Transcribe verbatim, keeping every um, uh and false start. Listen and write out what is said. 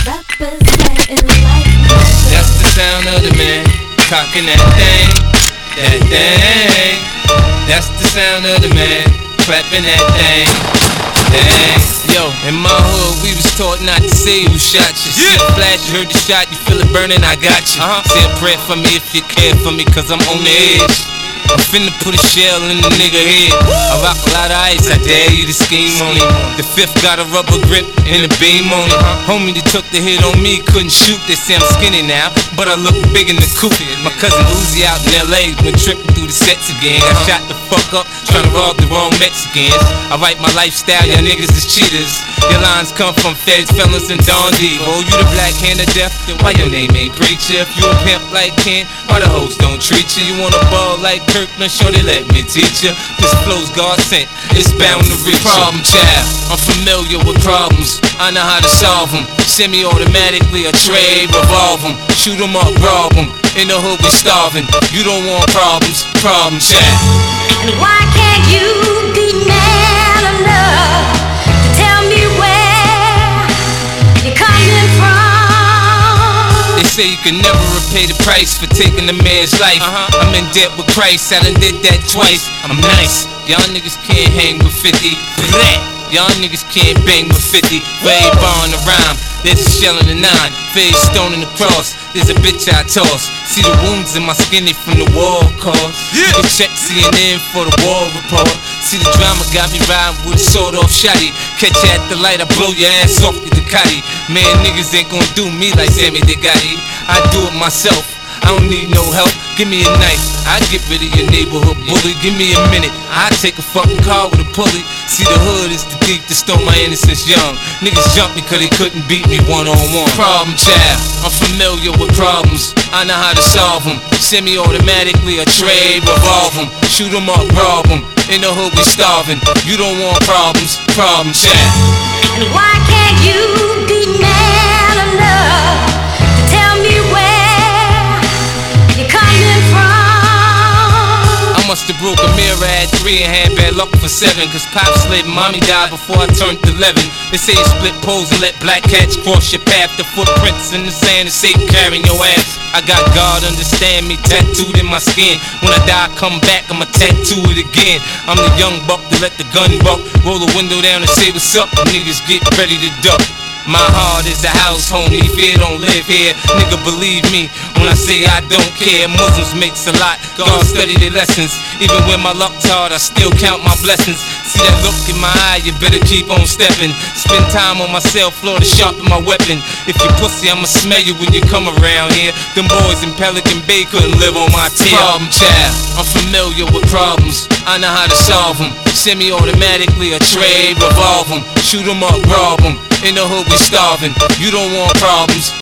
representing like That's the sound of the man cocking that thing, that thing. That's the sound of the man clapping that thing, dang. Yo, in my hood we was taught not to say who shot you. See the flash, you heard the shot, you feel it burning, I got you. Uh-huh. Say a prayer for me if you care for me, cause I'm on the edge. I'm finna put a shell in the nigga head. I rock a lot of ice, I dare you to scheme on it. The fifth got a rubber grip and a beam on it. Homie that took the hit on me couldn't shoot. They say I'm skinny now, but I look big in the coupe. My cousin Uzi out in L A been tripping through the sets again. Got shot the fuck up trying to rob the wrong Mexicans. I write my lifestyle, y'all niggas is cheaters. Your lines come from feds, fellas, and Don Divo. Oh, you the black hand of death, then why your name ain't Preacher? If you a pimp like Ken, why the hoes don't treat you? You want a ball like Kirk? Now sure they let me teach you. This flow's God sent, it's bound to reach problem child. I'm familiar with problems, I know how to solve them. Semi-automatically a trade, revolve them. Shoot them up, rob them. In the hood we starving. You don't want problems, problem child. And why can't you be man enough to tell me where you're coming from? They say you can never repay the price for taking a man's life. uh-huh. I'm in debt with Christ, I done did that twice. I'm nice, y'all niggas can't hang with fifty. Y'all niggas can't bang with fifty. Way barn around, there's a shell in the nine. Face stone in the cross, there's a bitch I toss. See the wounds in my skinny from the war cause. You can check C N N for the war report. See the drama got me riding with a sword off shotty. Catch you at the light, I blow your ass off the Ducati. Man, niggas ain't gon' do me like Sammy Degotti. I do it myself, I don't need no help. Give me a knife, I get rid of your neighborhood bully. Give me a minute, I take a fucking car with a pulley. See the hood is the thief that stole my innocence young. Niggas jumped me cause they couldn't beat me one on one. Problem child, I'm familiar with problems, I know how to solve them. Semi-automatically a trade, revolve them. Shoot them up, rob them. In the hood we starving. You don't want problems, problem child. And why can't you be man enough to tell me where you're coming from? I must have broke a mirror at three and had bad luck for seven. Cause Pop slid, mommy died before I turned eleven. They say you split poles and let black cats cross your path. The footprints in the sand is Satan carrying your ass. I got God understand me tattooed in my skin. When I die I come back, I'ma tattoo it again. I'm the young buck that let the gun buck. Roll the window down and say what's up, niggas get ready to duck. My heart is a house, homie, fear don't live here. Nigga, believe me when I say I don't care. Muslims makes a lot, God study their lessons. Even when my luck's hard, I still count my blessings. See that look in my eye, you better keep on stepping. Spend time on myself, floor to sharpen my weapon. If you pussy, I'ma smell you when you come around here. Them boys in Pelican Bay couldn't live on my tail. Problem child, I'm familiar with problems, I know how to solve them. Semi-automatically a trade, revolve them. Shoot them up, rob them. In the hood we starving. You don't want problems.